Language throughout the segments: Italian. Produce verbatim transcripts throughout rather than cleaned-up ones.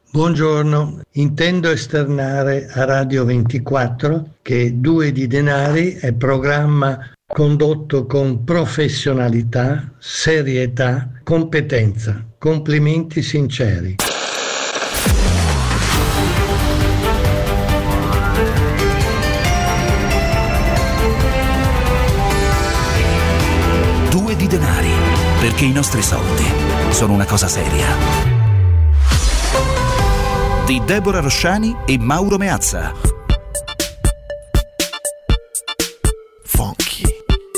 Buongiorno, intendo esternare a Radio ventiquattro che Due di Denari è programma condotto con professionalità, serietà, competenza. Complimenti sinceri. Due di Denari, perché i nostri soldi sono una cosa seria. Di Deborah Rosciani e Mauro Meazza. Funky.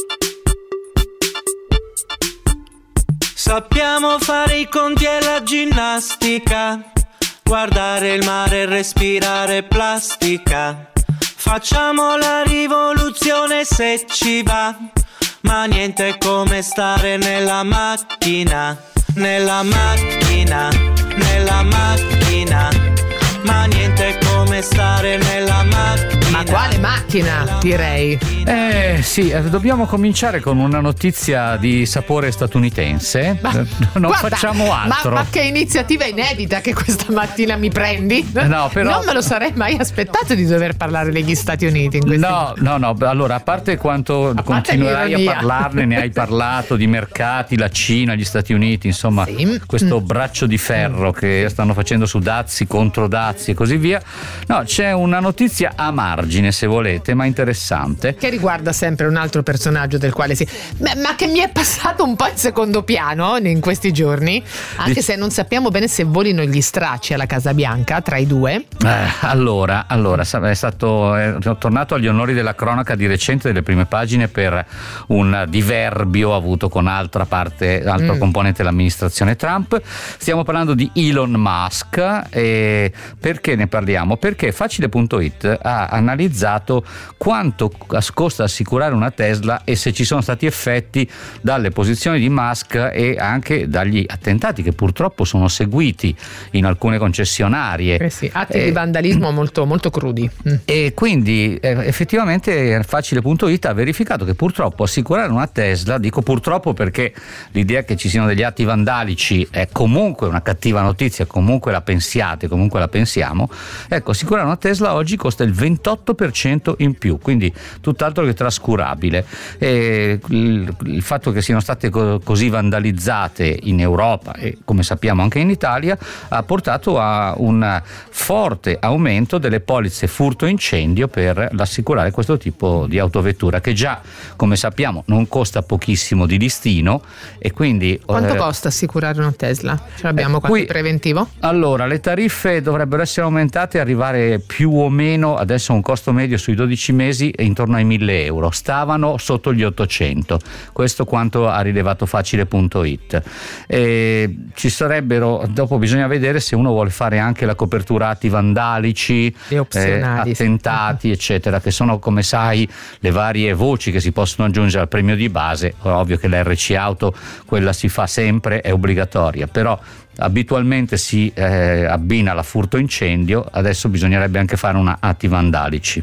Sappiamo fare i conti e la ginnastica, guardare il mare e respirare plastica. Facciamo la rivoluzione se ci va, ma niente come stare nella macchina, nella macchina, nella macchina. Ma niente come stare nella macchina. Ma quale macchina, direi? Eh sì, dobbiamo cominciare con una notizia di sapore statunitense. Ma, non guarda, facciamo altro. Ma, ma che iniziativa inedita che questa mattina mi prendi? No, però... Non me lo sarei mai aspettato di dover parlare degli Stati Uniti in questi No, no, no, allora, a parte quanto a continuerai parte a parlarne, ne hai parlato di mercati, la Cina, gli Stati Uniti, insomma, sì. questo mm. braccio di ferro mm. che stanno facendo su dazi contro dazi e così via. No, c'è una notizia a margine, se volete, ma interessante, che riguarda sempre un altro personaggio del quale si ma, ma che mi è passato un po' in secondo piano in questi giorni, anche Dic- se non sappiamo bene se volino gli stracci alla Casa Bianca tra i due. Eh, allora, allora è stato è tornato agli onori della cronaca di recente delle prime pagine per un diverbio avuto con altra parte, altro mm. componente dell'amministrazione Trump. Stiamo parlando di Elon Musk. E perché ne parliamo? Perché Facile punto it ha analizzato quanto costa assicurare una Tesla e se ci sono stati effetti dalle posizioni di Musk e anche dagli attentati che purtroppo sono seguiti in alcune concessionarie. Eh sì, atti eh, di vandalismo molto, molto crudi. Mm. E quindi eh, effettivamente Facile punto it ha verificato che purtroppo assicurare una Tesla, dico purtroppo perché l'idea che ci siano degli atti vandalici è comunque una cattiva notizia, comunque la pensiate, comunque la pensiamo. Ecco, assicurare una Tesla oggi costa il ventotto per cento in più, quindi tutt'altro che trascurabile. E il, il fatto che siano state co- così vandalizzate in Europa e come sappiamo anche in Italia ha portato a un forte aumento delle polizze furto incendio per assicurare questo tipo di autovettura, che già, come sappiamo, non costa pochissimo di listino. E quindi quanto eh, costa assicurare una Tesla? Ce l'abbiamo eh, qualche qui, preventivo? Allora, le tariffe dovrebbero essere aumentate e arrivare più o meno, adesso un costo medio sui dodici mesi intorno ai mille euro, stavano sotto gli ottocento, questo quanto ha rilevato Facile punto it. E ci sarebbero, dopo bisogna vedere se uno vuole fare anche la copertura atti vandalici, eh, attentati eccetera, che sono, come sai, le varie voci che si possono aggiungere al premio di base. Ovvio che l'R C auto quella si fa sempre, è obbligatoria, però abitualmente si eh, abbina la furto incendio, adesso bisognerebbe anche fare una atti vandalici.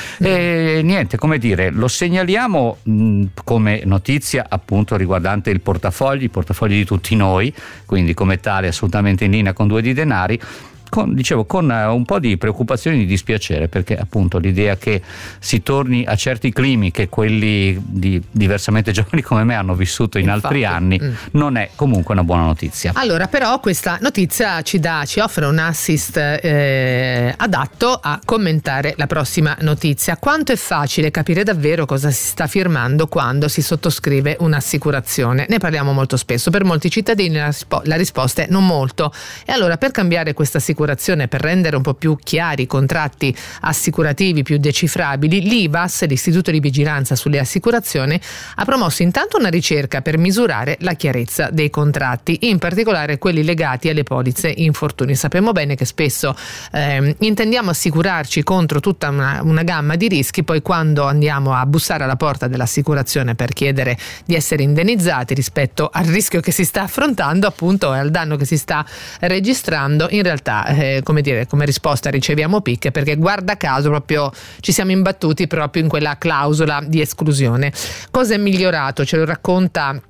E niente, come dire, lo segnaliamo mh, come notizia appunto riguardante il portafogli, i portafogli di tutti noi, quindi come tale assolutamente in linea con Due di Denari. Con, dicevo, con un po' di preoccupazione e di dispiacere, perché appunto l'idea che si torni a certi climi che quelli di diversamente giovani come me hanno vissuto in Infatti, altri anni mm. non è comunque una buona notizia. Allora, però questa notizia ci dà, ci offre un assist eh, adatto a commentare la prossima notizia. Quanto è facile capire davvero cosa si sta firmando quando si sottoscrive un'assicurazione? Ne parliamo molto spesso, per molti cittadini la, rispo- la risposta è non molto. E allora, per cambiare questa assicurazione, per rendere un po' più chiari i contratti assicurativi, più decifrabili, l'I V A S, l'Istituto di Vigilanza sulle Assicurazioni, ha promosso intanto una ricerca per misurare la chiarezza dei contratti, in particolare quelli legati alle polizze infortuni. Sappiamo bene che spesso eh, intendiamo assicurarci contro tutta una, una gamma di rischi, poi quando andiamo a bussare alla porta dell'assicurazione per chiedere di essere indennizzati rispetto al rischio che si sta affrontando, appunto, e al danno che si sta registrando, in realtà Eh, come dire, come risposta riceviamo picche, perché guarda caso proprio ci siamo imbattuti proprio in quella clausola di esclusione. Cosa è migliorato? Ce lo racconta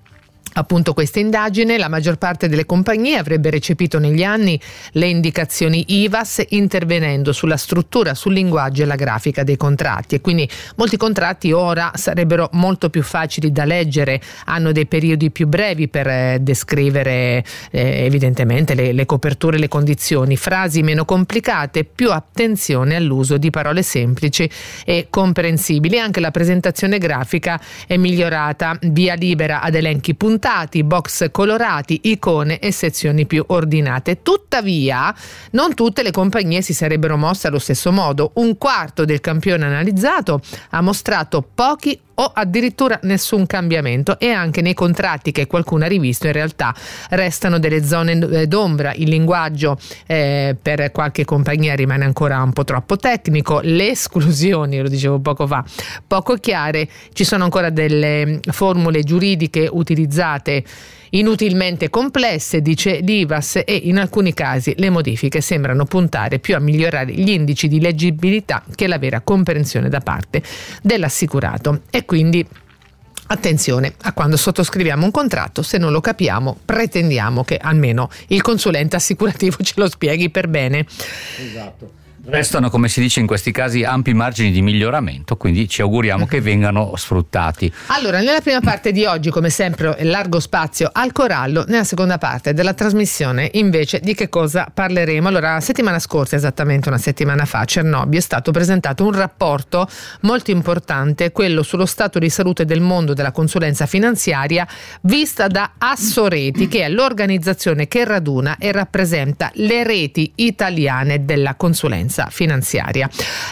appunto questa indagine. La maggior parte delle compagnie avrebbe recepito negli anni le indicazioni I V A S intervenendo sulla struttura, sul linguaggio e la grafica dei contratti, e quindi molti contratti ora sarebbero molto più facili da leggere, hanno dei periodi più brevi per eh, descrivere eh, evidentemente le, le coperture, le condizioni, frasi meno complicate, più attenzione all'uso di parole semplici e comprensibili. Anche la presentazione grafica è migliorata, via libera ad elenchi puntati, box colorati, icone e sezioni più ordinate. Tuttavia, non tutte le compagnie si sarebbero mosse allo stesso modo. Un quarto del campione analizzato ha mostrato pochi o addirittura nessun cambiamento, e anche nei contratti che qualcuno ha rivisto in realtà restano delle zone d'ombra. Il linguaggio eh, per qualche compagnia rimane ancora un po' troppo tecnico, le esclusioni, lo dicevo poco fa, poco chiare, ci sono ancora delle formule giuridiche utilizzate inutilmente complesse, dice l'I V A S, e in alcuni casi le modifiche sembrano puntare più a migliorare gli indici di leggibilità che la vera comprensione da parte dell'assicurato. E quindi attenzione a quando sottoscriviamo un contratto: se non lo capiamo, pretendiamo che almeno il consulente assicurativo ce lo spieghi per bene. Esatto. Restano, come si dice in questi casi, ampi margini di miglioramento, quindi ci auguriamo che vengano sfruttati. Allora, nella prima parte di oggi, come sempre, largo spazio al corallo. Nella seconda parte della trasmissione, invece, di che cosa parleremo? Allora, la settimana scorsa, esattamente una settimana fa, a Cernobbio è stato presentato un rapporto molto importante, quello sullo stato di salute del mondo della consulenza finanziaria vista da Assoreti, che è l'organizzazione che raduna e rappresenta le reti italiane della consulenza finanziaria,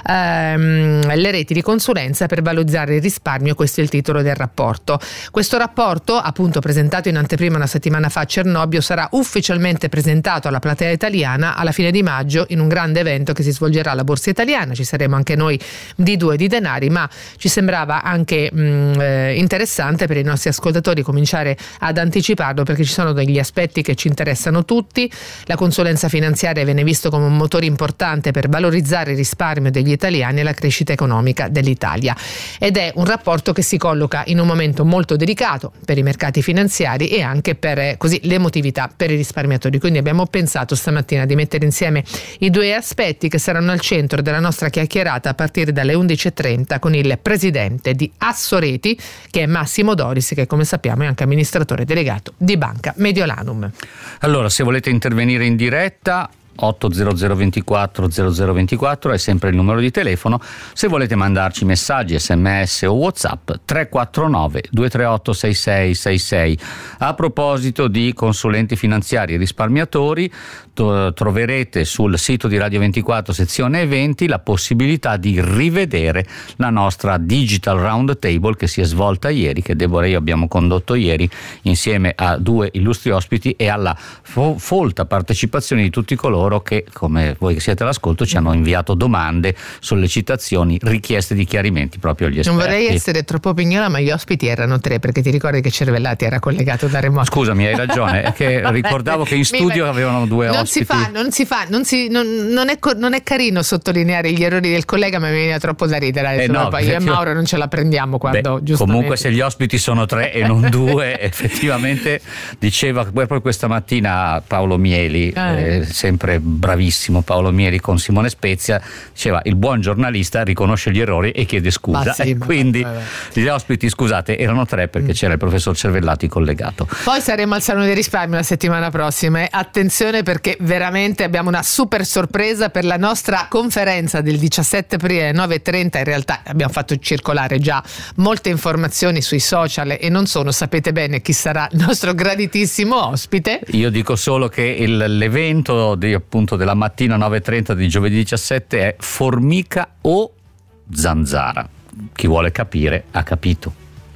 ehm, le reti di consulenza per valorizzare il risparmio. Questo è il titolo del rapporto. Questo rapporto, appunto presentato in anteprima una settimana fa a Cernobbio, sarà ufficialmente presentato alla platea italiana alla fine di maggio in un grande evento che si svolgerà alla Borsa Italiana. Ci saremo anche noi di Due di Denari, ma ci sembrava anche mh, eh, interessante per i nostri ascoltatori cominciare ad anticiparlo, perché ci sono degli aspetti che ci interessano tutti. La consulenza finanziaria viene visto come un motore importante per valorizzare il risparmio degli italiani e la crescita economica dell'Italia, ed è un rapporto che si colloca in un momento molto delicato per i mercati finanziari e anche per così l'emotività per i risparmiatori. Quindi abbiamo pensato stamattina di mettere insieme i due aspetti che saranno al centro della nostra chiacchierata a partire dalle undici e trenta con il presidente di Assoreti, che è Massimo Doris, che come sappiamo è anche amministratore delegato di Banca Mediolanum. Allora, se volete intervenire in diretta, otto zero zero ventiquattro zero zero ventiquattro è sempre il numero di telefono. Se volete mandarci messaggi, sms o whatsapp, tre quattro nove due tre otto sei sei sei sei. A proposito di consulenti finanziari e risparmiatori, to- troverete sul sito di Radio ventiquattro sezione eventi la possibilità di rivedere la nostra Digital Round Table che si è svolta ieri, che Deborah e io abbiamo condotto ieri insieme a due illustri ospiti e alla fo- folta partecipazione di tutti coloro che, come voi che siete all'ascolto, ci hanno inviato domande, sollecitazioni, richieste di chiarimenti proprio agli esperti. Non vorrei essere troppo pignola, ma gli ospiti erano tre, perché ti ricordi che Cervellati era collegato da remoto. Scusami, hai ragione, è che ricordavo che in studio avevano due non ospiti. Si fa, non si fa, non si non, non, è, non è carino sottolineare gli errori del collega, ma mi veniva troppo da ridere. Eh no, poi io e Mauro non ce la prendiamo quando, beh, comunque se gli ospiti sono tre e non due, effettivamente diceva proprio questa mattina Paolo Mieli, eh. Eh, sempre bravissimo Paolo Mieli con Simone Spezia, diceva il buon giornalista riconosce gli errori e chiede scusa, sì, e quindi vabbè. Gli ospiti, scusate, erano tre perché mm. c'era il professor Cervellati collegato. Poi saremo al Salone dei Risparmi la settimana prossima e attenzione, perché veramente abbiamo una super sorpresa per la nostra conferenza del diciassette aprile alle nove e trenta. In realtà abbiamo fatto circolare già molte informazioni sui social e non sono, sapete bene chi sarà il nostro graditissimo ospite. Io dico solo che il, l'evento di appunto della mattina nove e trenta di giovedì diciassette è formica o zanzara. Chi vuole capire ha capito.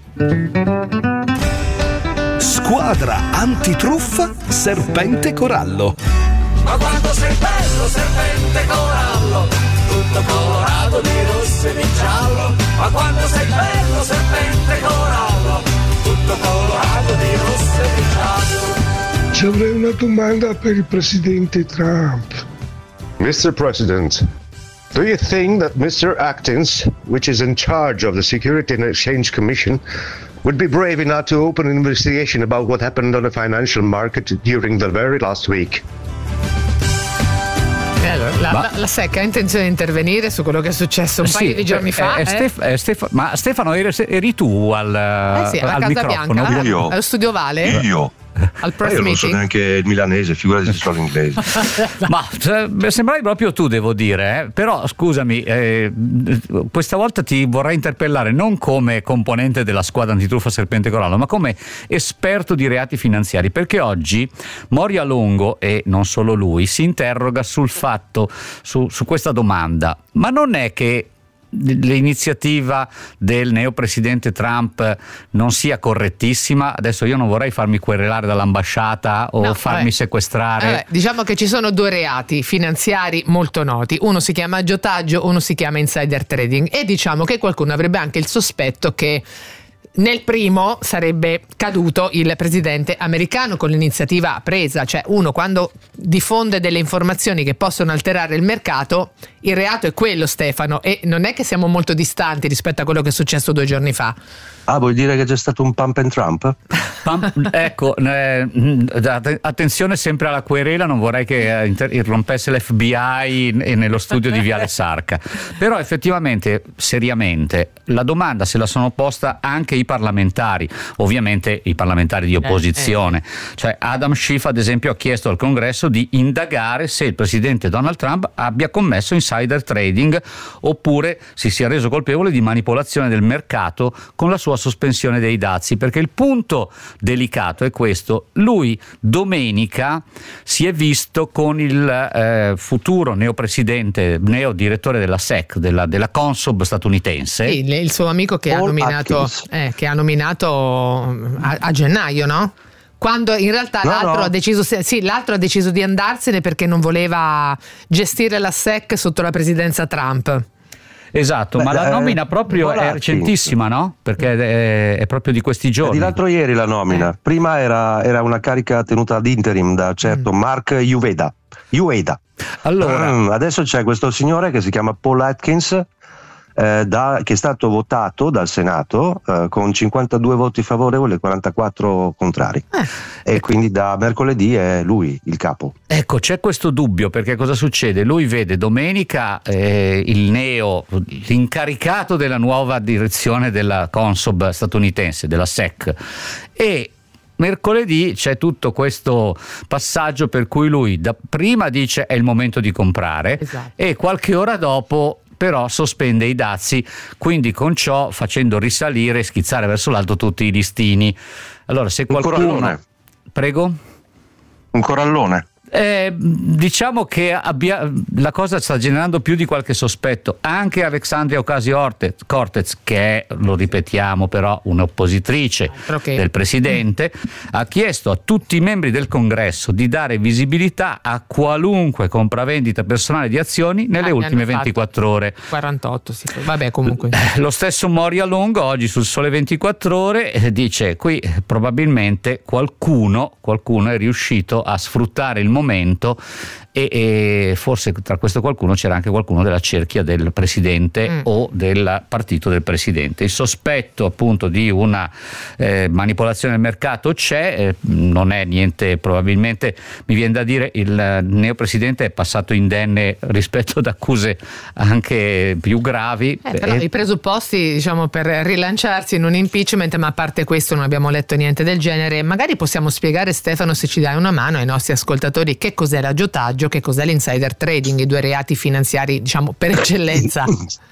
Squadra antitruffa Serpente Corallo. Ma quando sei bello Serpente Corallo, tutto colorato di rosso e di giallo. Ma quando sei bello Serpente Corallo, tutto colorato di rosso e di giallo. Ci avrei una domanda per il presidente Trump. mister President, do you think that mister Atkins, which is in charge of the Security and Exchange Commission, would be brave enough to open an investigation about what happened on the financial market during the very last week. Allora, la, ma, la, la S E C ha intenzione di intervenire su quello che è successo un sì, paio di giorni fa. Eh, eh? Stef, eh, Stef, ma Stefano, eri, eri tu al, eh sì, alla al Casa microfono? Bianca, io, allo studio Vale? Io. Al press io non meeting. so neanche il milanese, figurati se so l'inglese. Ma cioè, sembravi proprio tu, devo dire, eh? Però scusami, eh, questa volta ti vorrei interpellare non come componente della squadra antitruffa Serpente Corallo, ma come esperto di reati finanziari, perché oggi Moria Longo, e non solo lui, si interroga sul fatto, su, su questa domanda: ma non è che l'iniziativa del neopresidente Trump non sia correttissima? Adesso io non vorrei farmi querelare dall'ambasciata o no, farmi vabbè. sequestrare. Vabbè, diciamo che ci sono due reati finanziari molto noti, uno si chiama aggiotaggio, uno si chiama insider trading, e diciamo che qualcuno avrebbe anche il sospetto che nel primo sarebbe caduto il presidente americano con l'iniziativa presa, cioè uno quando diffonde delle informazioni che possono alterare il mercato, il reato è quello, Stefano, e non è che siamo molto distanti rispetto a quello che è successo due giorni fa. Ah, vuoi dire che c'è stato un pump and Trump? Pump, ecco, eh, attenzione sempre alla querela, non vorrei che inter- irrompesse l'F B I nello studio di Viale Sarca. Però effettivamente, seriamente, la domanda se la sono posta anche i parlamentari, ovviamente i parlamentari di opposizione. Eh, eh. Cioè Adam Schiff, ad esempio, ha chiesto al Congresso di indagare se il presidente Donald Trump abbia commesso insider trading oppure si sia reso colpevole di manipolazione del mercato con la sua sospensione dei dazi, perché il punto delicato è questo: lui domenica si è visto con il eh, futuro neopresidente, neo direttore della S E C, della, della Consob statunitense, sì, il suo amico che Paul ha nominato eh, che ha nominato a, a gennaio, no? Quando in realtà no, l'altro, no. Ha deciso, sì, l'altro ha deciso di andarsene perché non voleva gestire la S E C sotto la presidenza Trump. Esatto, Beh, ma la nomina proprio è recentissima, no? Perché è, è proprio di questi giorni. È di l'altro ieri la nomina. Eh. Prima era, era una carica tenuta ad interim da certo mm. Mark Uveda. Uveda. Allora, um, adesso c'è questo signore che si chiama Paul Atkins, eh, da, che è stato votato dal Senato eh, con cinquantadue voti favorevoli e quarantaquattro contrari. Eh. E quindi da mercoledì è lui il capo. Ecco, c'è questo dubbio, perché cosa succede? Lui vede domenica eh, il neo, l'incaricato della nuova direzione della Consob statunitense, della S E C, e mercoledì c'è tutto questo passaggio per cui lui da prima dice è il momento di comprare, esatto. E qualche ora dopo però sospende i dazi, quindi con ciò facendo risalire e schizzare verso l'alto tutti i listini. Allora, se qualcuno... Un corallone. Prego? Un corallone. Eh, diciamo che abbia, la cosa sta generando più di qualche sospetto. Anche Alexandria Ocasio-Cortez, che è, lo ripetiamo però, un'oppositrice okay. del presidente, ha chiesto a tutti i membri del Congresso di dare visibilità a qualunque compravendita personale di azioni nelle ah, ultime ventiquattro ore. quarantotto, sì. Vabbè, comunque. Lo stesso Moria Longo oggi sul Sole ventiquattro Ore dice: qui probabilmente qualcuno, qualcuno è riuscito a sfruttare il momento momento e, e forse tra questo qualcuno c'era anche qualcuno della cerchia del presidente mm. o del partito del presidente. Il sospetto appunto di una eh, manipolazione del mercato c'è, eh, non è niente, probabilmente mi viene da dire il neopresidente è passato indenne rispetto ad accuse anche più gravi. Eh, però e... i presupposti, diciamo, per rilanciarsi in un impeachment, ma a parte questo non abbiamo letto niente del genere. Magari possiamo spiegare, Stefano, se ci dai una mano, ai nostri ascoltatori che cos'è l'aggiotaggio, che cos'è l'insider trading, i due reati finanziari, diciamo, per eccellenza.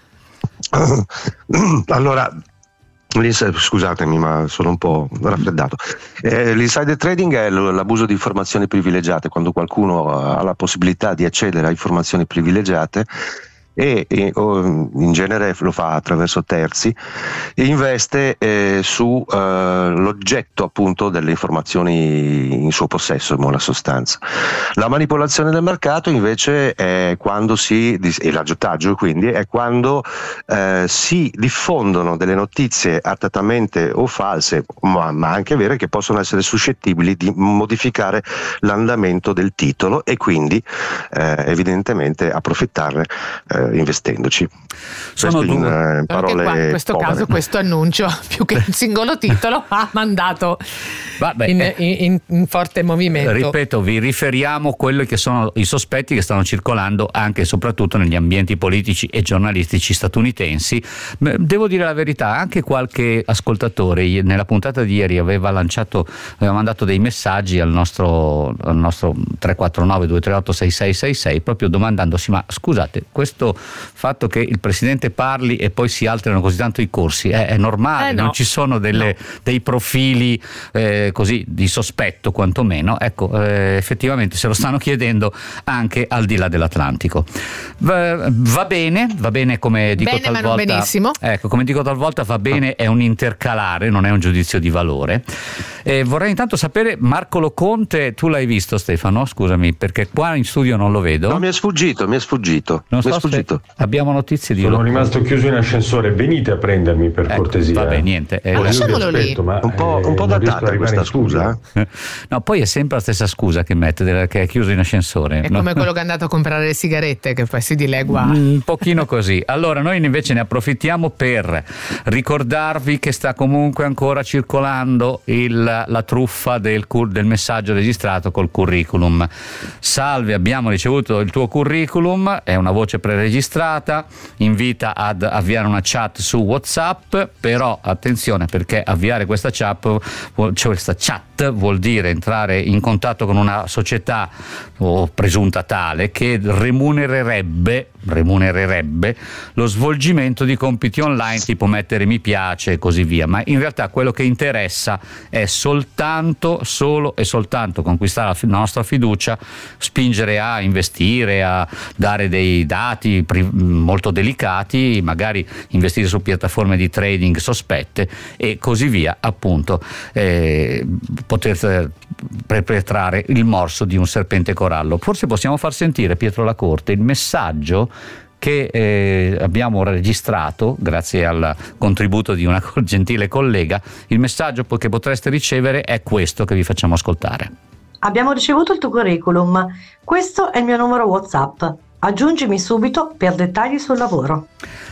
Allora, scusatemi, ma sono un po' raffreddato. Eh, l'insider trading è l'abuso di informazioni privilegiate, quando qualcuno ha la possibilità di accedere a informazioni privilegiate e, e o in genere lo fa attraverso terzi e investe eh, su eh, l'oggetto appunto delle informazioni in suo possesso, in buona sostanza. La manipolazione del mercato invece è quando si, e l'aggiotaggio quindi, è quando eh, si diffondono delle notizie artatamente o false, ma, ma anche vere, che possono essere suscettibili di modificare l'andamento del titolo e quindi eh, evidentemente approfittarne eh, investendoci. Sono questo in, due. in parole qua, in questo povere. caso questo annuncio più che un singolo titolo ha mandato Vabbè, in, in, in forte movimento. Ripeto, vi riferiamo quelli che sono i sospetti che stanno circolando anche e soprattutto negli ambienti politici e giornalistici statunitensi. Devo dire la verità, anche qualche ascoltatore nella puntata di ieri aveva lanciato, aveva mandato dei messaggi al nostro, al nostro tre quattro nove due tre otto sei sei sei sei proprio domandandosi: ma scusate, questo fatto che il presidente parli e poi si alterano così tanto i corsi è, è normale? Eh no. Non ci sono delle, no. dei profili eh, così di sospetto quantomeno? Ecco, eh, effettivamente se lo stanno chiedendo anche al di là dell'Atlantico. Va, va bene, va bene come dico bene, talvolta. ma non benissimo. Ecco, come dico talvolta, va bene, è un intercalare, non è un giudizio di valore. E vorrei intanto sapere, Marco Loconte, tu l'hai visto, Stefano? Scusami, perché qua in studio non lo vedo. No, mi è sfuggito, mi è sfuggito. Non mi so è sfuggito. Abbiamo notizie di Sono Loconte. rimasto chiuso in ascensore, venite a prendermi per ecco, cortesia. Vabbè, niente. Eh, Eh, io vi lasciamolo lì. aspetto, ma, Un po', eh, un po' non riesco ad datata arrivare questa in studio. scusa. eh? No, poi è sempre la stessa scusa che mette, della- che è chiuso in ascensore. È no? come quello che è andato a comprare le sigarette, che poi si dilegua. Un pochino così. Allora noi invece ne approfittiamo per ricordarvi che sta comunque ancora circolando il, la truffa del, cur- del messaggio registrato col curriculum. Salve, abbiamo ricevuto il tuo curriculum, è una voce preregistrata, invita ad avviare una chat su WhatsApp, però attenzione, perché avviare questa chat, cioè questa chat vuol dire entrare in contatto con una società o presunta tale che remunererebbe remunererebbe lo svolgimento di compiti online, tipo mettere mi piace e così via, ma in realtà quello che interessa è soltanto, solo e soltanto conquistare la, fi- la nostra fiducia, spingere a investire, a dare dei dati pri- molto delicati, magari investire su piattaforme di trading sospette e così via, appunto, eh, poter perpetrare il morso di un serpente corallo. Forse possiamo far sentire, Pietro Lacorte, il messaggio che eh, abbiamo registrato grazie al contributo di una gentile collega. Il messaggio che potreste ricevere è questo che vi facciamo ascoltare. Abbiamo ricevuto il tuo curriculum, questo è il mio numero WhatsApp, aggiungimi subito per dettagli sul lavoro.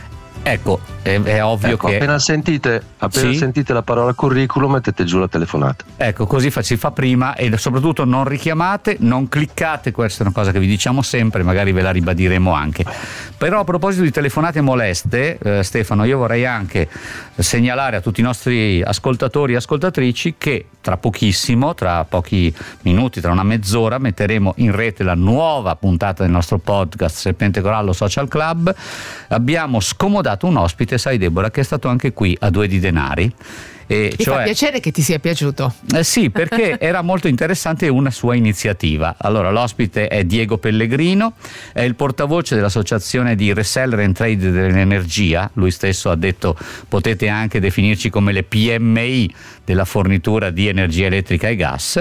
Ecco, è, è ovvio ecco, che appena sentite appena sì? sentite la parola curriculum mettete giù la telefonata. Ecco, così fa, si fa prima, e soprattutto non richiamate, non cliccate, questa è una cosa che vi diciamo sempre, magari ve la ribadiremo anche. Però a proposito di telefonate moleste, eh, Stefano, io vorrei anche segnalare a tutti i nostri ascoltatori e ascoltatrici che tra pochissimo, tra pochi minuti, tra una mezz'ora, metteremo in rete la nuova puntata del nostro podcast Serpente Corallo Social Club. Abbiamo scomodato un ospite, sai Deborah, che è stato anche qui a Due di Denari. E Mi cioè, fa piacere che ti sia piaciuto. Eh sì, perché era molto interessante una sua iniziativa. Allora, l'ospite è Diego Pellegrino, è il portavoce dell'associazione di reseller and trade dell'energia. Lui stesso ha detto: potete anche definirci come le P M I della fornitura di energia elettrica e gas.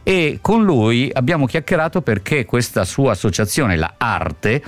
E con lui abbiamo chiacchierato perché questa sua associazione, la Arte,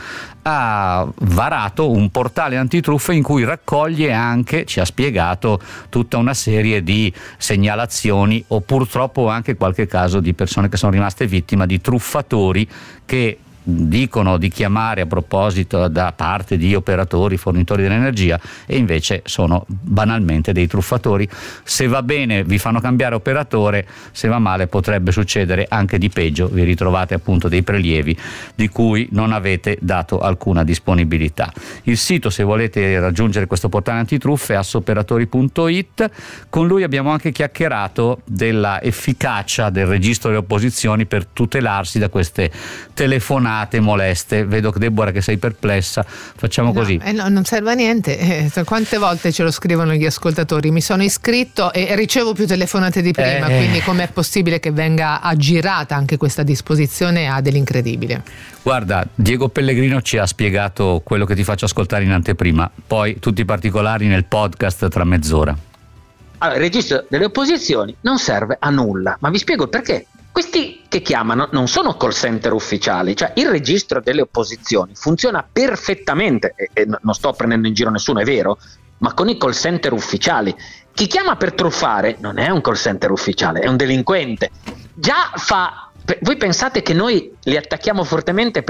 ha varato un portale antitruffa in cui raccoglie anche, ci ha spiegato, tutta una serie di segnalazioni o purtroppo anche qualche caso di persone che sono rimaste vittime di truffatori che dicono di chiamare a proposito da parte di operatori, fornitori dell'energia, e invece sono banalmente dei truffatori. Se va bene vi fanno cambiare operatore, se va male potrebbe succedere anche di peggio, vi ritrovate appunto dei prelievi di cui non avete dato alcuna disponibilità. Il sito, se volete raggiungere questo portale antitruffe, è assoperatori punto it. Con lui abbiamo anche chiacchierato della efficacia del registro delle opposizioni per tutelarsi da queste telefonate moleste. Vedo che Deborah che sei perplessa, facciamo No, così. eh no, non serve a niente. Eh, quante volte ce lo scrivono gli ascoltatori? Mi sono iscritto e ricevo più telefonate di prima, Eh. quindi com'è possibile che venga aggirata anche questa disposizione? Ha dell'incredibile. Guarda, Diego Pellegrino ci ha spiegato quello che ti faccio ascoltare in anteprima, poi tutti i particolari nel podcast tra mezz'ora. Allora, il registro delle opposizioni non serve a nulla, ma vi spiego il perché. Questi che chiamano non sono call center ufficiali, cioè il registro delle opposizioni funziona perfettamente, e, e non sto prendendo in giro nessuno, è vero, ma con i call center ufficiali. Chi chiama per truffare non è un call center ufficiale, è un delinquente. Già fa... Voi pensate che noi li attacchiamo fortemente perché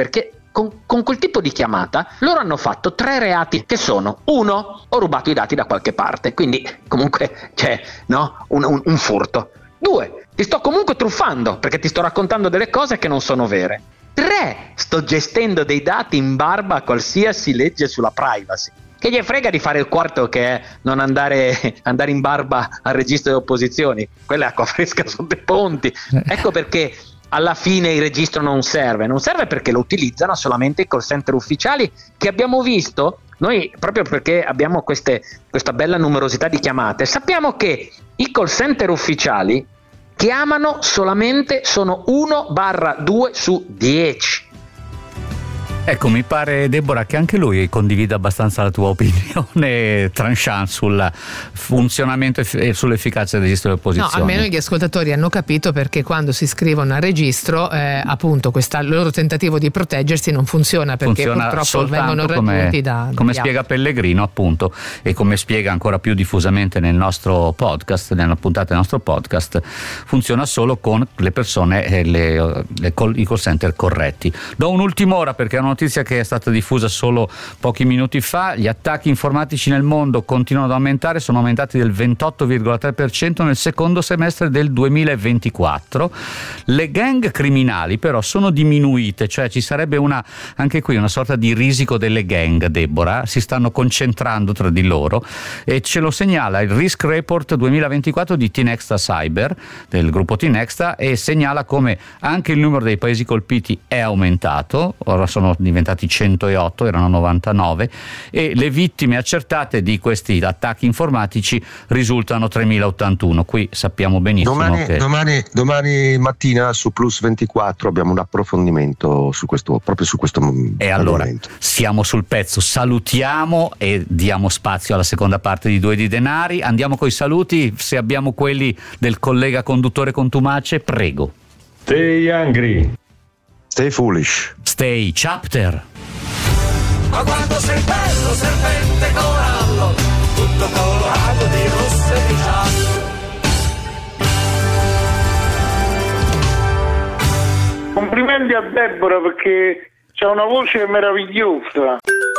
con, con quel tipo di chiamata loro hanno fatto tre reati che sono: uno, ho rubato i dati da qualche parte, quindi comunque c'è, no, un, un, un furto; due, ti sto comunque truffando perché ti sto raccontando delle cose che non sono vere; tre, sto gestendo dei dati in barba a qualsiasi legge sulla privacy. Che gli frega di fare il quarto, che è non andare, andare in barba al registro delle opposizioni? Quella è acqua fresca sotto i ponti. Ecco perché alla fine il registro non serve. Non serve perché lo utilizzano solamente i call center ufficiali, che abbiamo visto noi, proprio perché abbiamo queste, questa bella numerosità di chiamate. Sappiamo che i call center ufficiali chiamano solamente, sono uno barra due su dieci. Ecco, mi pare, Deborah, che anche lui condivida abbastanza la tua opinione tranchant sul funzionamento e sull'efficacia del registro delle opposizioni. No, almeno gli ascoltatori hanno capito perché quando si iscrivono al registro, eh, appunto, questo loro tentativo di proteggersi non funziona, perché funziona purtroppo vengono raggiunti come, da come spiega Pellegrino, appunto, e come spiega ancora più diffusamente nel nostro podcast, nella puntata del nostro podcast, funziona solo con le persone e le, le call, i call center corretti. Do un'ultima ora perché è una notizia che è stata diffusa solo pochi minuti fa: gli attacchi informatici nel mondo continuano ad aumentare, sono aumentati del ventotto virgola tre per cento nel secondo semestre del duemilaventiquattro. Le gang criminali però sono diminuite, cioè ci sarebbe una, anche qui una sorta di risico delle gang, Deborah, si stanno concentrando tra di loro, e ce lo segnala il Risk Report duemilaventiquattro di Tinexta Cyber, del gruppo Tinexta, e segnala come anche il numero dei paesi colpiti è aumentato, ora sono diventati centootto, erano novantanove, e le vittime accertate di questi attacchi informatici risultano tremilaottantuno. Qui sappiamo benissimo domani, che domani, domani mattina su Plus ventiquattro abbiamo un approfondimento su questo, proprio su questo e allora siamo sul pezzo. Salutiamo e diamo spazio alla seconda parte di Due di Denari. Andiamo coi saluti, se abbiamo quelli del collega conduttore contumace, prego. Stay angry, stay foolish, stay chapter. Ma quando sei bello, serpente corallo, tutto colorato di rosso e di giallo. Complimenti a Deborah perché c'ha una voce meravigliosa.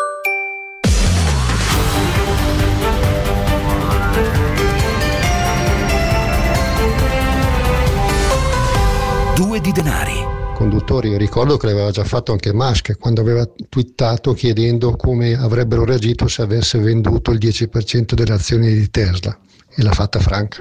Due di Denari. Conduttori, ricordo che l'aveva già fatto anche Musk quando aveva twittato chiedendo come avrebbero reagito se avesse venduto il dieci per cento delle azioni di Tesla, e l'ha fatta franca.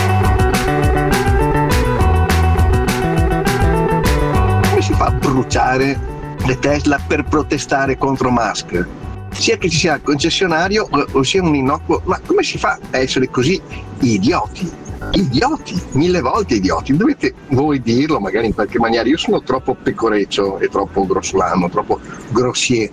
Come si fa a bruciare le Tesla per protestare contro Musk? Sia che ci sia il concessionario o sia un innocuo, ma come si fa a essere così idioti? Idioti, mille volte idioti, dovete voi dirlo magari in qualche maniera. Io sono troppo pecoreccio e troppo grossolano, troppo grossier.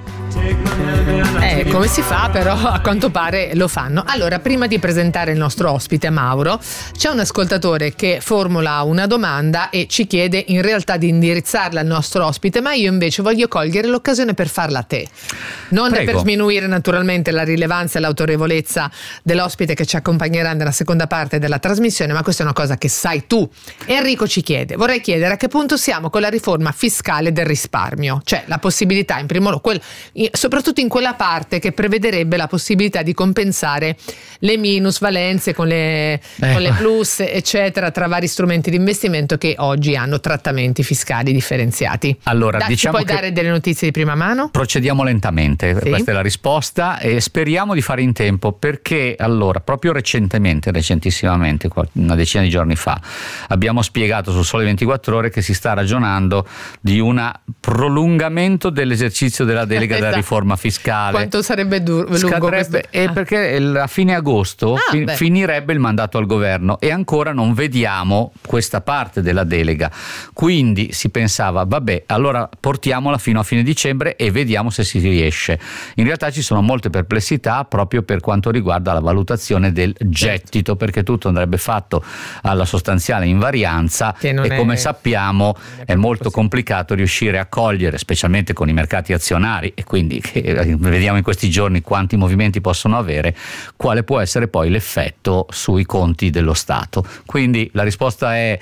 Eh, come si fa? Però a quanto pare lo fanno. Allora, prima di presentare il nostro ospite Mauro, c'è un ascoltatore che formula una domanda e ci chiede in realtà di indirizzarla al nostro ospite, ma io invece voglio cogliere l'occasione per farla a te. Non Prego. Per sminuire naturalmente la rilevanza e l'autorevolezza dell'ospite che ci accompagnerà nella seconda parte della trasmissione, ma questa è una cosa che sai tu. Enrico ci chiede, vorrei chiedere a che punto siamo con la riforma fiscale del risparmio, cioè la possibilità in primo luogo, soprattutto in quella parte che prevederebbe la possibilità di compensare le minusvalenze con le, eh. con le plus eccetera tra vari strumenti di investimento che oggi hanno trattamenti fiscali differenziati. Allora, da, diciamo ci puoi che dare delle notizie di prima mano? Procediamo lentamente, sì. Questa è la risposta e speriamo di fare in tempo, perché allora proprio recentemente, recentissimamente, una decina di giorni fa, abbiamo spiegato su Sole ventiquattro Ore che si sta ragionando di un prolungamento dell'esercizio della delega della riforma fiscale. Quanto sarebbe du- lungo questo? Eh, perché a fine agosto ah, fin- finirebbe il mandato al governo e ancora non vediamo questa parte della delega, quindi si pensava vabbè, allora portiamola fino a fine dicembre e vediamo se si riesce. In realtà ci sono molte perplessità proprio per quanto riguarda la valutazione del gettito, perché tutto andrebbe fatto alla sostanziale invarianza e come è, sappiamo è, è molto complicato riuscire a cogliere, specialmente con i mercati azionari, e quindi che vediamo in questi giorni quanti movimenti possono avere, quale può essere poi l'effetto sui conti dello Stato. Quindi la risposta è: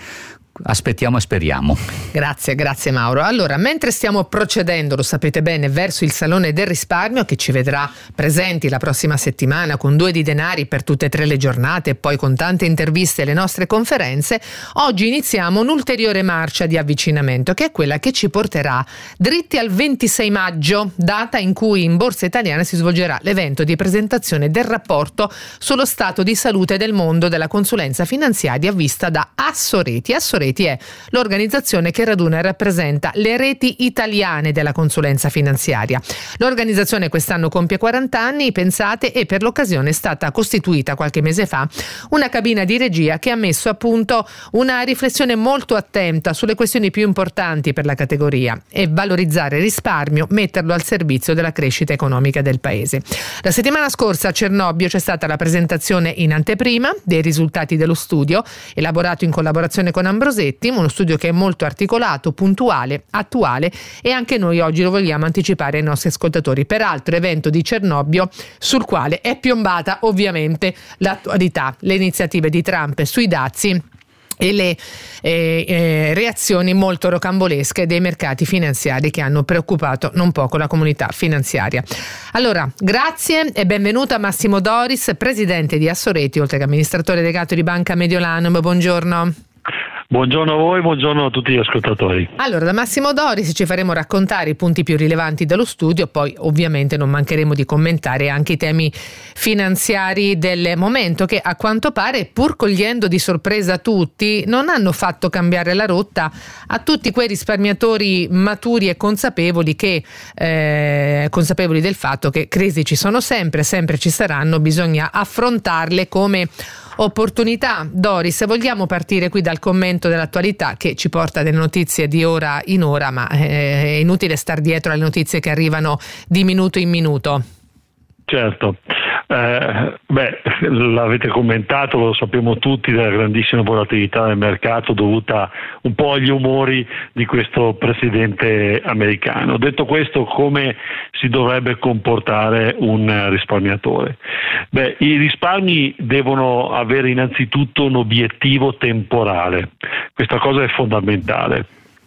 aspettiamo e speriamo. Grazie, grazie Mauro. Allora, mentre stiamo procedendo, lo sapete bene, verso il Salone del Risparmio, che ci vedrà presenti la prossima settimana con due di denari per tutte e tre le giornate e poi con tante interviste e le nostre conferenze, oggi iniziamo un'ulteriore marcia di avvicinamento, che è quella che ci porterà dritti al ventisei maggio, data in cui in Borsa Italiana si svolgerà l'evento di presentazione del rapporto sullo stato di salute del mondo della consulenza finanziaria vista da Assoreti. Assoreti è l'organizzazione che raduna e rappresenta le reti italiane della consulenza finanziaria. L'organizzazione quest'anno compie quaranta anni, pensate, e per l'occasione è stata costituita qualche mese fa una cabina di regia che ha messo a punto una riflessione molto attenta sulle questioni più importanti per la categoria e valorizzare il risparmio, metterlo al servizio della crescita economica del paese. La settimana scorsa a Cernobbio c'è stata la presentazione in anteprima dei risultati dello studio elaborato in collaborazione con Ambrosetti, uno studio che è molto articolato, puntuale, attuale, e anche noi oggi lo vogliamo anticipare ai nostri ascoltatori. Peraltro evento di Cernobbio sul quale è piombata ovviamente l'attualità, le iniziative di Trump sui dazi e le eh, eh, reazioni molto rocambolesche dei mercati finanziari che hanno preoccupato non poco la comunità finanziaria. Allora, grazie e benvenuto a Massimo Doris, presidente di Assoreti, oltre che amministratore delegato di Banca Mediolanum. Buongiorno. Buongiorno a voi, buongiorno a tutti gli ascoltatori. Allora, da Massimo Doris ci faremo raccontare i punti più rilevanti dello studio, poi ovviamente non mancheremo di commentare anche i temi finanziari del momento che a quanto pare, pur cogliendo di sorpresa tutti, non hanno fatto cambiare la rotta a tutti quei risparmiatori maturi e consapevoli che eh, consapevoli del fatto che crisi ci sono sempre, sempre ci saranno, bisogna affrontarle come opportunità. Doris, vogliamo partire qui dal commento dell'attualità che ci porta delle notizie di ora in ora, ma è inutile star dietro alle notizie che arrivano di minuto in minuto. Certo, eh, beh, l'avete commentato, lo sappiamo tutti, della grandissima volatilità del mercato dovuta un po' agli umori di questo presidente americano. Detto questo, come si dovrebbe comportare un risparmiatore? Beh, i risparmi devono avere innanzitutto un obiettivo temporale, questa cosa è fondamentale,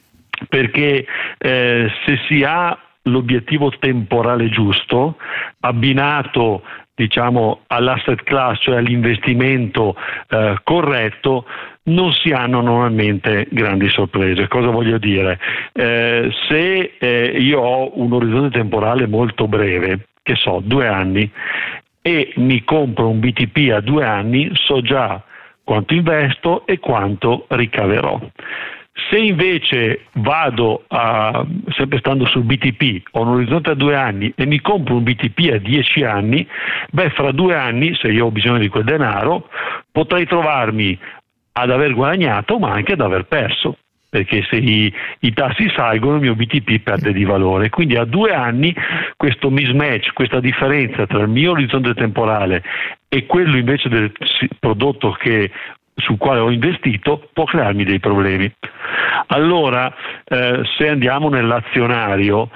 perché eh, se si ha l'obiettivo temporale giusto, abbinato diciamo all'asset class, cioè all'investimento eh, corretto, non si hanno normalmente grandi sorprese. Cosa voglio dire? Eh, se eh, io ho un orizzonte temporale molto breve, che so, due anni, e mi compro un B T P a due anni, so già quanto investo e quanto ricaverò. Se invece vado a, sempre stando sul B T P, ho un orizzonte a due anni e mi compro un B T P a dieci anni, beh, fra due anni, se io ho bisogno di quel denaro, potrei trovarmi ad aver guadagnato ma anche ad aver perso, perché se i, i tassi salgono il mio B T P perde di valore. Quindi a due anni questo mismatch, questa differenza tra il mio orizzonte temporale e quello invece del prodotto che sul quale ho investito può crearmi dei problemi. Allora, eh, se andiamo nell'azionario,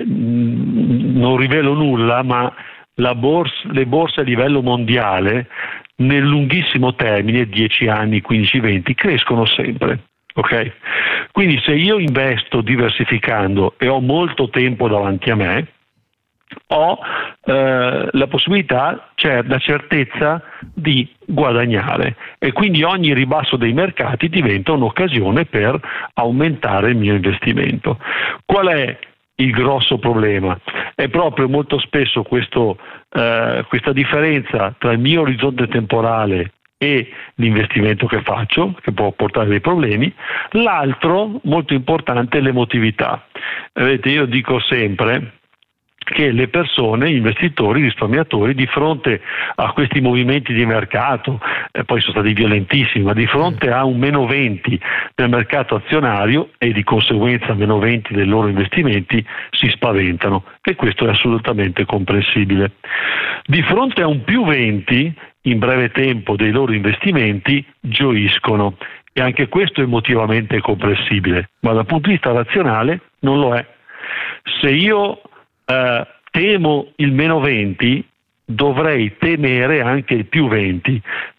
mh, non rivelo nulla, ma la borsa, le borse a livello mondiale nel lunghissimo termine, dieci anni, quindici venti, crescono sempre. Ok? Quindi se io investo diversificando e ho molto tempo davanti a me, ho eh, la possibilità, cioè la certezza di guadagnare, e quindi ogni ribasso dei mercati diventa un'occasione per aumentare il mio investimento. Qual è il grosso problema? È proprio molto spesso questo, eh, questa differenza tra il mio orizzonte temporale e l'investimento che faccio, che può portare dei problemi. L'altro, molto importante, è l'emotività. Vedete, io dico sempre che le persone, gli investitori, i risparmiatori, di fronte a questi movimenti di mercato, eh, poi sono stati violentissimi, ma di fronte a un meno venti del mercato azionario e di conseguenza meno venti dei loro investimenti, si spaventano, e questo è assolutamente comprensibile. Di fronte a un più venti in breve tempo dei loro investimenti, gioiscono, e anche questo è emotivamente comprensibile, ma dal punto di vista razionale non lo è. Se io Uh, temo il meno venti, dovrei temere anche il più venti,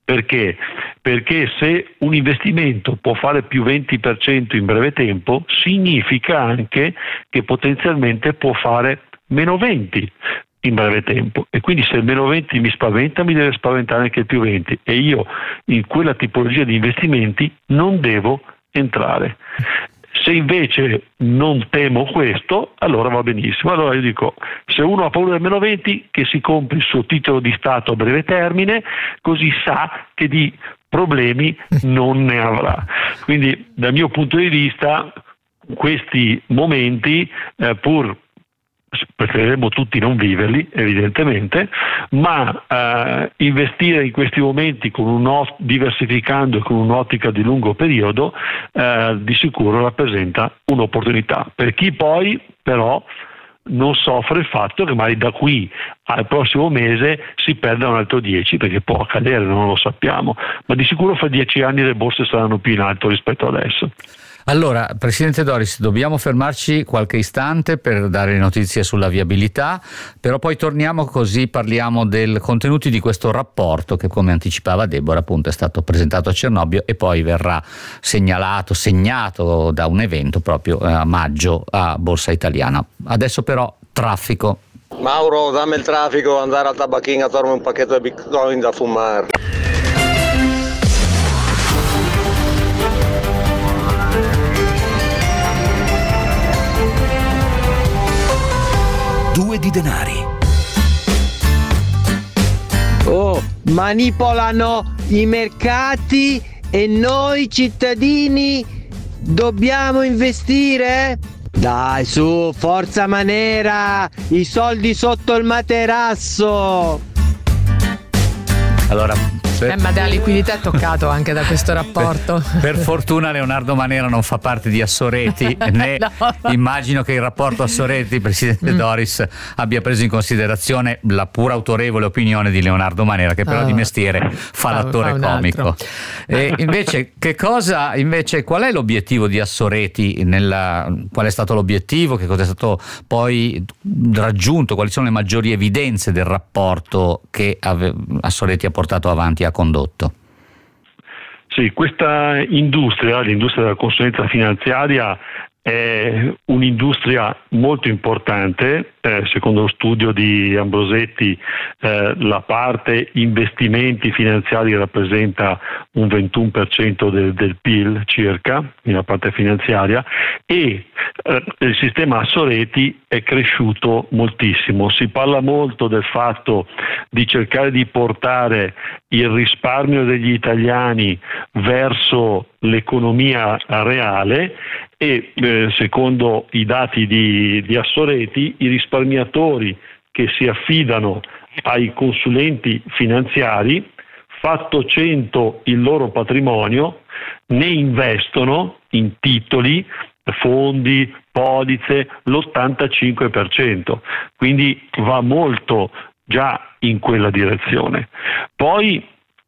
Perché? Perché se un investimento può fare più venti per cento in breve tempo, significa anche che potenzialmente può fare meno venti in breve tempo, e quindi se il meno venti mi spaventa, mi deve spaventare anche il più venti, e io in quella tipologia di investimenti non devo entrare. Se invece non temo questo, allora va benissimo. Allora io dico, se uno ha paura del meno venti, che si compri il suo titolo di Stato a breve termine, così sa che di problemi non ne avrà. Quindi dal mio punto di vista questi momenti, eh, pur preferiremmo tutti non viverli evidentemente, ma eh, investire in questi momenti con un diversificando e con un'ottica di lungo periodo eh, di sicuro rappresenta un'opportunità per chi poi però non soffre il fatto che magari da qui al prossimo mese si perda un altro dieci, perché può accadere, non lo sappiamo, ma di sicuro fra dieci anni le borse saranno più in alto rispetto adesso. Allora, Presidente Doris, dobbiamo fermarci qualche istante per dare notizie sulla viabilità, però poi torniamo, così parliamo dei contenuti di questo rapporto che, come anticipava Deborah, appunto è stato presentato a Cernobbio e poi verrà segnalato, segnato da un evento proprio a maggio a Borsa Italiana. Adesso però traffico. Mauro, dammi il traffico, andare al tabacchino a tornare un pacchetto di bitcoin da fumare. Due di denari. Oh, manipolano i mercati e noi cittadini dobbiamo investire? Dai, su, forza Manera, i soldi sotto il materasso. Allora, Eh, ma della liquidità è toccato anche da questo rapporto. Per, per fortuna Leonardo Manera non fa parte di Assoreti, né no. Immagino che il rapporto Assoreti, Presidente mm. Doris, abbia preso in considerazione la pura autorevole opinione di Leonardo Manera, che però oh. di mestiere fa oh, l'attore fa comico. E invece, che cosa, invece, qual è l'obiettivo di Assoreti? Nella, qual è stato l'obiettivo? Che cosa è stato poi raggiunto? Quali sono le maggiori evidenze del rapporto che ave, Assoreti ha portato avanti a condotto? Sì, questa industria, l'industria della consulenza finanziaria, è un'industria molto importante. Eh, secondo lo studio di Ambrosetti eh, la parte investimenti finanziari rappresenta un ventuno per cento del, del P I L circa, nella parte finanziaria, e eh, il sistema Assoreti è cresciuto moltissimo. Si parla molto del fatto di cercare di portare il risparmio degli italiani verso l'economia reale, e eh, secondo i dati di, di Assoreti i risparmiatori che si affidano ai consulenti finanziari, fatto cento il loro patrimonio, ne investono in titoli, fondi, polizze, l'ottantacinque per cento, quindi va molto già in quella direzione. Poi,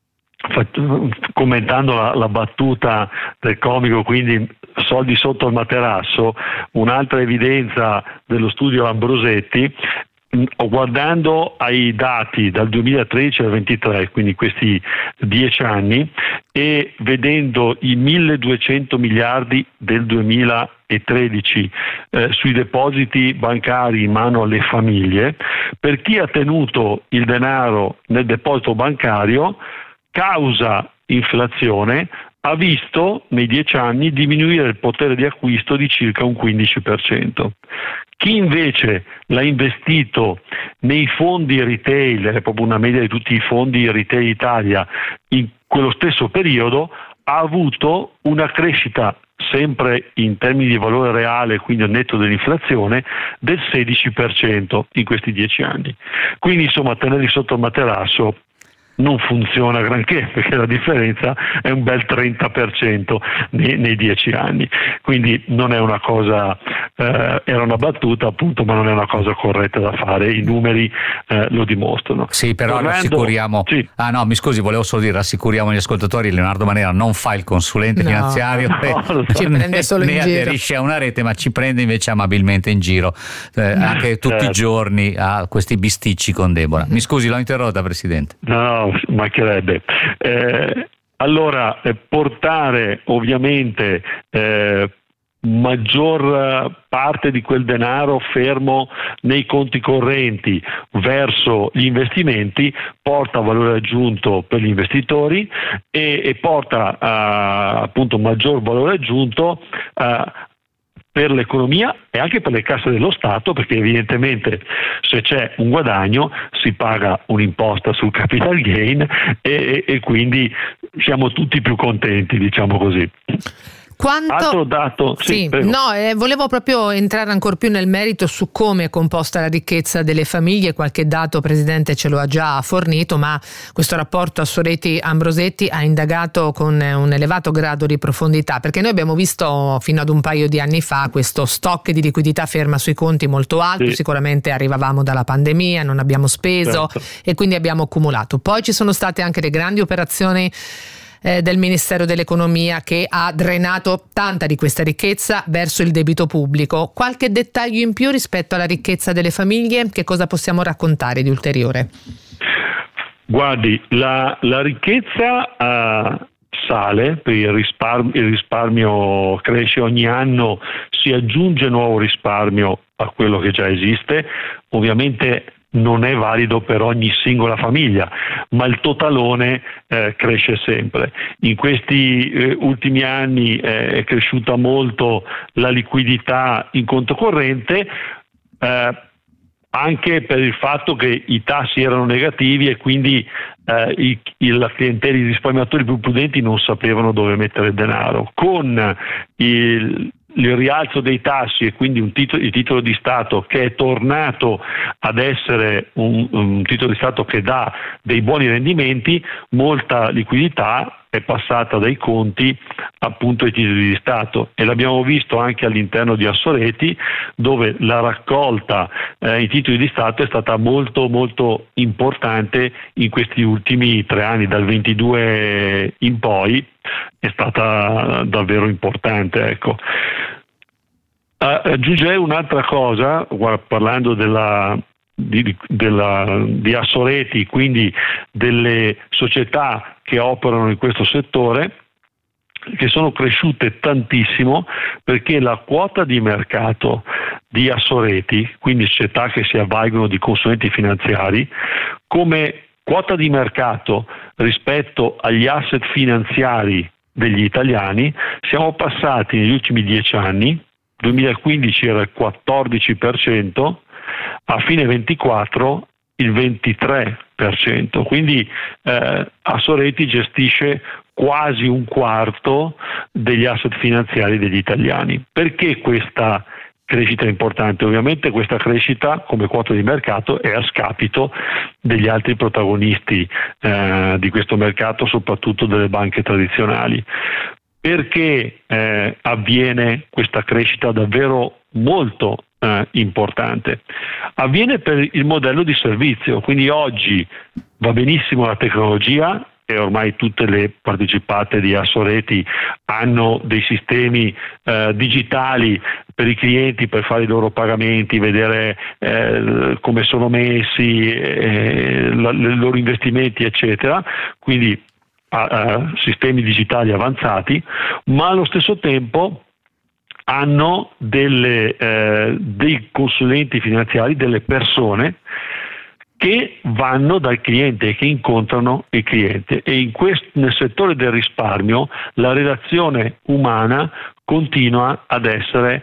commentando la, la battuta del comico, quindi soldi sotto il materasso, un'altra evidenza dello studio Ambrosetti, guardando ai dati dal duemilatredici al ventitré, quindi questi dieci anni, e vedendo i milleduecento miliardi del duemilatredici eh, sui depositi bancari in mano alle famiglie, per chi ha tenuto il denaro nel deposito bancario, causa inflazione, ha visto nei dieci anni diminuire il potere di acquisto di circa un quindici per cento. Chi invece l'ha investito nei fondi retail, è proprio una media di tutti i fondi retail Italia, in quello stesso periodo, ha avuto una crescita sempre in termini di valore reale, quindi al netto dell'inflazione, del sedici per cento in questi dieci anni. Quindi insomma tenerli sotto il materasso non funziona granché, perché la differenza è un bel trenta per cento nei, nei dieci anni, quindi non è una cosa, eh, era una battuta appunto, ma non è una cosa corretta da fare, i numeri eh, lo dimostrano. Sì, però Tornando, rassicuriamo, sì. ah no mi scusi, volevo solo dire, rassicuriamo gli ascoltatori, Leonardo Manera non fa il consulente no, finanziario, no, e, ci ne, prende solo ne in aderisce giro. a una rete, ma ci prende invece amabilmente in giro eh, anche tutti certo. i giorni a questi bisticci con Deborah. Mi scusi, l'ho interrotta, Presidente. No, no, mancherebbe. Eh, allora, eh, portare ovviamente eh, maggior parte di quel denaro fermo nei conti correnti verso gli investimenti porta valore aggiunto per gli investitori e, e porta uh, appunto maggior valore aggiunto uh, per l'economia e anche per le casse dello Stato, perché evidentemente se c'è un guadagno si paga un'imposta sul capital gain e, e, e quindi siamo tutti più contenti, diciamo così. Quanto... Altro dato, sì, sì no, eh, volevo proprio entrare ancora più nel merito su come è composta la ricchezza delle famiglie. Qualche dato, Presidente, ce lo ha già fornito, ma questo rapporto Assoreti-Ambrosetti ha indagato con un elevato grado di profondità, perché noi abbiamo visto fino ad un paio di anni fa questo stock di liquidità ferma sui conti molto alto, sì. Sicuramente arrivavamo dalla pandemia, non abbiamo speso, certo. E quindi abbiamo accumulato. Poi ci sono state anche le grandi operazioni del Ministero dell'Economia che ha drenato tanta di questa ricchezza verso il debito pubblico. Qualche dettaglio in più rispetto alla ricchezza delle famiglie? Che cosa possiamo raccontare di ulteriore? Guardi, la, la ricchezza uh, sale, per il risparmio, il risparmio cresce ogni anno, si aggiunge nuovo risparmio a quello che già esiste, ovviamente non è valido per ogni singola famiglia, ma il totalone eh, cresce sempre. In questi eh, ultimi anni eh, è cresciuta molto la liquidità in conto corrente, eh, anche per il fatto che i tassi erano negativi e quindi eh, i, il clientela, i risparmiatori più prudenti non sapevano dove mettere il denaro. Con il il rialzo dei tassi e quindi un titolo, il titolo di Stato che è tornato ad essere un, un titolo di Stato che dà dei buoni rendimenti, molta liquidità è passata dai conti appunto ai titoli di Stato, e l'abbiamo visto anche all'interno di Assoreti, dove la raccolta eh, in titoli di Stato è stata molto molto importante in questi ultimi tre anni, dal ventidue in poi è stata davvero importante, ecco. Aggiungerei un'altra cosa, parlando della Di, della, di Assoreti, quindi delle società che operano in questo settore, che sono cresciute tantissimo, perché la quota di mercato di Assoreti, quindi società che si avvalgono di consulenti finanziari, come quota di mercato rispetto agli asset finanziari degli italiani, siamo passati negli ultimi dieci anni, duemilaquindici era il quattordici per cento, a fine ventiquattro il ventitré per cento, quindi eh, Assoreti gestisce quasi un quarto degli asset finanziari degli italiani. Perché questa crescita è importante? Ovviamente questa crescita come quota di mercato è a scapito degli altri protagonisti eh, di questo mercato, soprattutto delle banche tradizionali. Perché eh, avviene questa crescita davvero molto eh, importante? Avviene per il modello di servizio, quindi oggi va benissimo la tecnologia e ormai tutte le partecipate di Assoreti hanno dei sistemi eh, digitali per i clienti per fare i loro pagamenti, vedere eh, come sono messi, eh, la, i loro investimenti eccetera, quindi a sistemi digitali avanzati, ma allo stesso tempo hanno delle, eh, dei consulenti finanziari, delle persone che vanno dal cliente e che incontrano il cliente, e in questo, nel settore del risparmio la relazione umana continua ad essere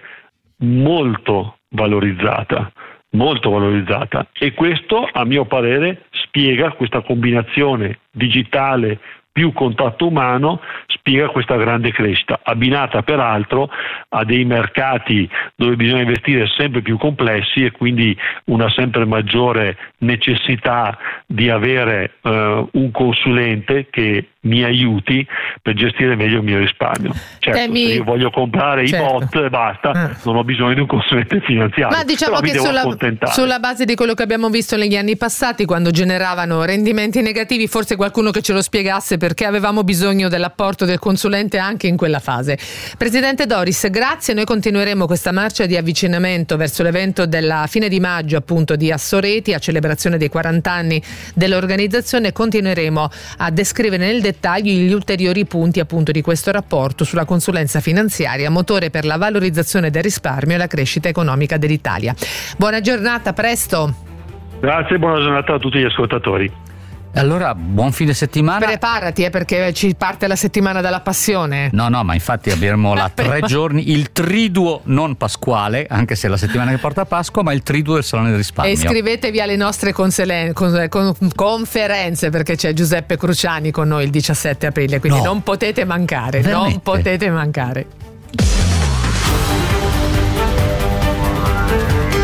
molto valorizzata. molto valorizzata e questo, a mio parere, spiega questa combinazione digitale più contatto umano, spiega questa grande crescita, abbinata peraltro a dei mercati dove bisogna investire sempre più complessi e quindi una sempre maggiore necessità di avere eh, un consulente che mi aiuti per gestire meglio il mio risparmio. Certo, Temi... se io voglio comprare certo. i bot e basta, ah. non ho bisogno di un consulente finanziario. Ma diciamo Però che sulla, sulla base di quello che abbiamo visto negli anni passati, quando generavano rendimenti negativi, forse qualcuno che ce lo spiegasse perché avevamo bisogno dell'apporto del consulente anche in quella fase. Presidente Doris, grazie. Noi continueremo questa marcia di avvicinamento verso l'evento della fine di maggio, appunto, di Assoreti, a celebrazione dei quaranta anni dell'organizzazione. Continueremo a descrivere nel dettaglio gli ulteriori punti, appunto, di questo rapporto sulla consulenza finanziaria, motore per la valorizzazione del risparmio e la crescita economica dell'Italia. Buona giornata, a presto. Grazie, buona giornata a tutti gli ascoltatori. Allora, buon fine settimana. Preparati, eh, perché ci parte la settimana della passione. No, no, ma infatti abbiamo la tre giorni, il triduo non pasquale, anche se è la settimana che porta a Pasqua, ma il triduo del Salone del Risparmio. E iscrivetevi alle nostre conselen- con- con- conferenze, perché c'è Giuseppe Cruciani con noi il diciassette aprile, quindi no. non potete mancare, Veramente? non potete mancare.